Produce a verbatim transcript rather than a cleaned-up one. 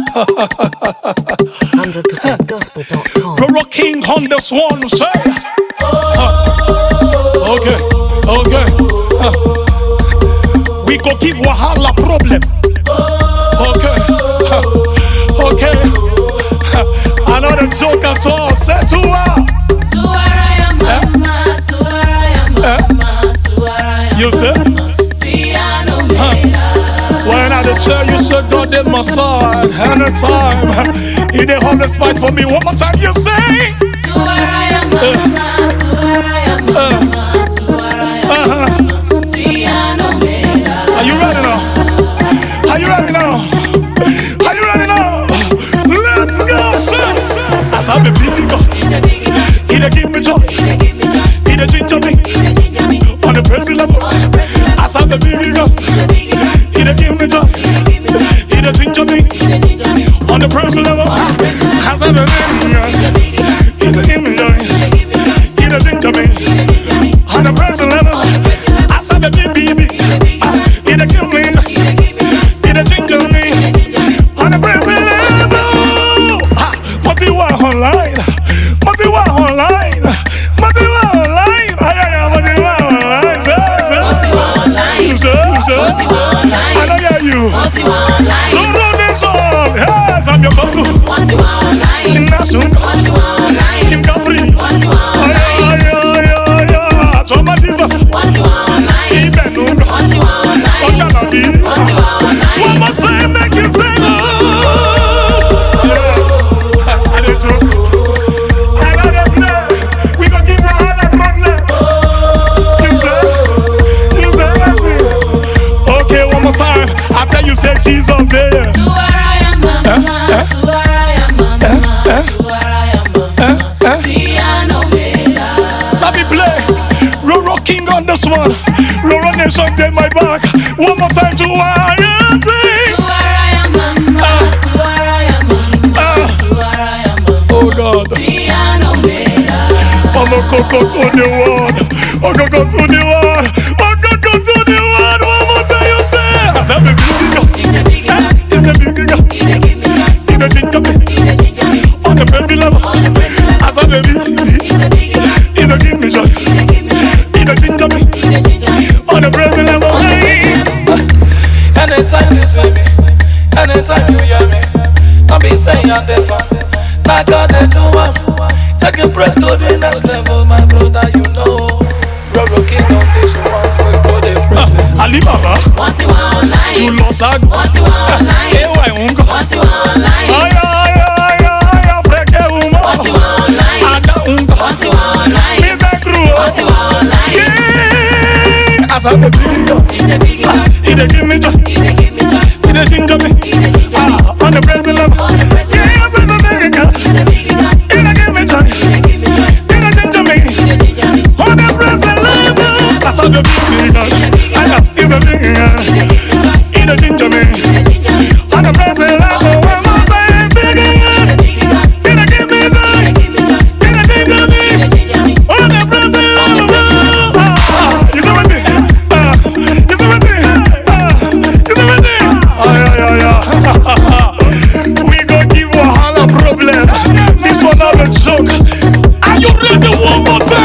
one hundred percent gospel dot com. Roro King on this one, say. Huh. Okay, okay. Huh. We go give Wahala problem. Okay, huh. Okay. Huh. Another joke at all. Say to her. To Araya Mama, to Araya Mama, to Araya Mama. You say? See, I know me. When I tell you, say God in my side, anytime he dey always fight for me. One more time, you say. To Araya Mama, to Araya Mama, to Araya Mama. See, I know me. Are you ready now? Are you ready now? Are you ready now? Let's go, son. As I'm a big God, He's a biggie guy. he dey give me joy, He dey give me joy. he dey ginger me He dey ginger me. on the praise level. On the praise level. As I'm a big God, He's a biggie guy. he dey give me joy, He dey give me joy. he dey ginger me He dey ginger me. on the praise level. As I'm a big God, He's a biggie guy. he dey give me joy, He dey give me joy. he dey ginger me He dey ginger me. on the praise level. As I'm a big baby, he dey give me, He dey give me joy. he dey ginger me He dey ginger me. on the praise level. Ah, Moti wa online, Moti wa online, Moti wa online. Ay ay ay, Moti wa online. Say say. Moti wa online. You say, you say. Moti wa online. I don't hear you. Moti wa online. Don't run this song. Yes, I'm your boss. Moti wa online. Sing that song. Moti wa online. Sing that free. Moti wa Ay online. ay ay ay ay. Choma Jesus. Moti wa online. Ibenu. Moti wa online. Choma Nabi. Moti wa online. One more time, make you say no. Yeah. I dey joke. I know they play. We gon' give you all that problem. You say, you say nothing. Okay, one more time. I tell you, say Jesus there. To Araya Mama, to Araya Mama, to Araya Mama. See, I know me. Let me play. Roro King on this one. Roro Nation get my back. One more time to Warrior sing. To Araya Mama, to Araya Mama, to Araya Mama. Oh God. See, I know me. From Okoko to the world. Okoko to the world. Okoko to the world. One more time you say. I said the big girl. He's a big guy. It's the big girl. He dey give me joy. He the ginger me He dey ginger me. on the crazy level. On the praise level. I said the big. He's a big guy. He the give me joy. He dey give me joy. He the ginger me He dey ginger me. on the crazy level. Hey. Anytime you see me, anytime you hear me, don't be saying yourself, now God they do one. Take your press to the next level, my brother, you know. Roro King on this one, so we go the press. Alibaba. Wọ́n ti wá online. Tu lọ sáàgù. Wọ́n ti wá online. Ewa ìhùngọ̀. Wọ́n ti wá online. Aya aya aya aya fẹ́kẹ̀ humọ̀. Wọ́n ti wá online. Ada hungọ̀. Wọ́n ti wá online. Mi bẹ́ kúrò. Wọ́n ti wá online. Yeah. As I'm a big girl. He's a big guy. He dey give me joy. He dey give me joy. He dey ginger me. He dey ginger me. Ah, on the crazy level. On the praise level. Yeah, I'm a big girl. He's a big guy. He dey give me joy. He dey give me joy. He dey ginger me. He dey ginger me. On the crazy level. As I'm a big girl. I know he's a big girl. He dey give me joy. He dey ginger me. He dey ginger me. On the crazy level. One more time, big He's girl. a big guy. He dey give me He joy. dey give me joy. He dey ginger me. He dey ginger me. On the crazy level. Ah, you see what it? Ah, you see what it? Ah, you see what it? Ay ay ay ay. We gon' give Wahala problem. This one not a joke. Are you ready one more time?